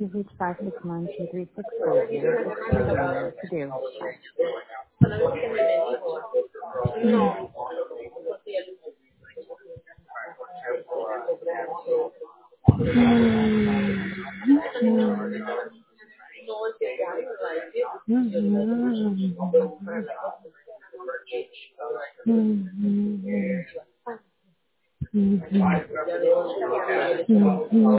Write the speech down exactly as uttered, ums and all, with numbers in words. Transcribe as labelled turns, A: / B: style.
A: You've reached five six nine two three six four zero. It's Juliana. What to do? Bye.